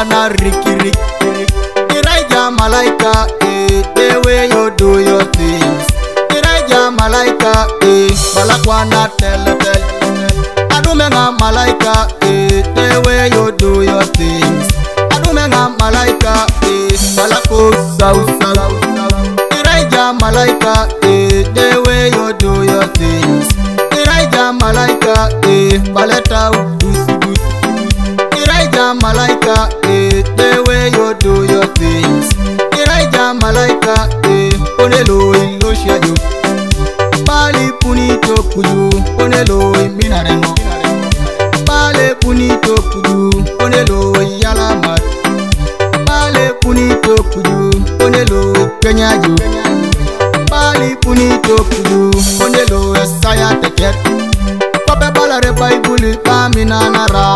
wana riki. Elijah Malaika, the way you do your things. Elijah Malaika, balakwana tell. Adumenga Malaika, the way you do your things. Adumenga Malaika, balako sausa. Elijah Malaika, the way you do your things. Elijah Malaika, baleta udusi. Elijah Malaika, the way you do your things. Elijah Malaika, onelo ilosha yo. Bali punito kuyu, onelo iminaremo. Bale punito kuyu, onelo yalamat. Bale punito kuyu, onelo kenyayo. Bali punito kuyu, onelo esaya teket. Pape balare Bible kamina nara.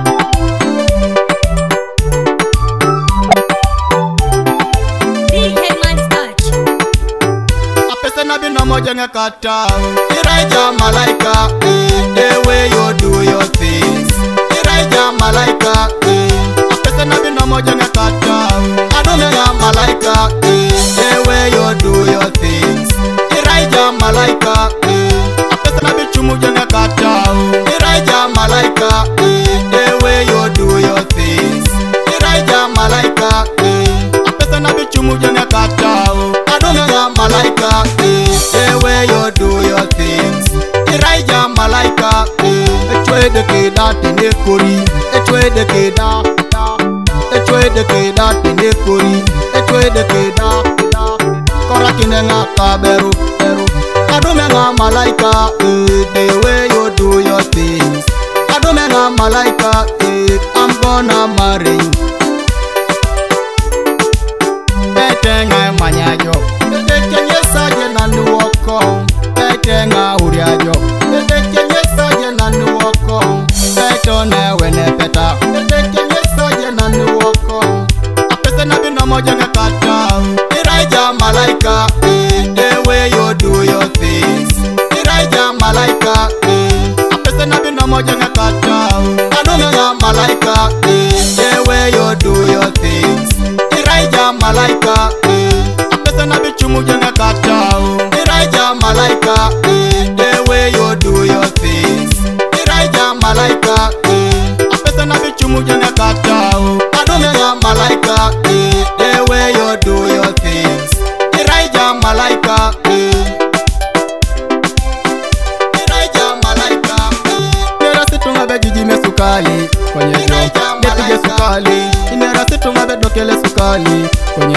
Mojenga kata Elijah Malaika, the way you do your things. Elijah Malaika, apesa nabi na mojenga kata Adumenga Malaika, the way you do your things. Elijah Malaika, apesa nabi chumujenga kata Elijah Malaika, the way you do your things. Elijah Malaika, apesa nabi chumujenga kata Adumenga Malaika, the way you do your things. Elijah Malaika, etwe de keda tene kori, etwe de keda, etwe de keda tene kori, etwe de keda, kora kinenga kaberu. Adumenga Malaika, the way you do your things. Adumenga Malaika, I'm gonna marry you. Betenga manyayo. Saje nani wako, betenga uriajo. Kenye saje nani wako, betone wene peta. Kenye saje nani wako, apese nabi na mojenga kata. Elijah Malaika, the way you do your things. Elijah Malaika, apese nabi na mojenga kata. Adumenga Malaika, the way you do your things. Elijah Malaika, nabi chumujenga kata Elijah Malaika, the way you do your things. Elijah Malaika, apesa nabi chumujenga kata Adumenga Malaika, the way you do your things. Elijah Malaika, Elijah Malaika, nera situnga bejiji mesukali kwenye jo, nepige sukali. Nera situnga bedokele sukali kwenye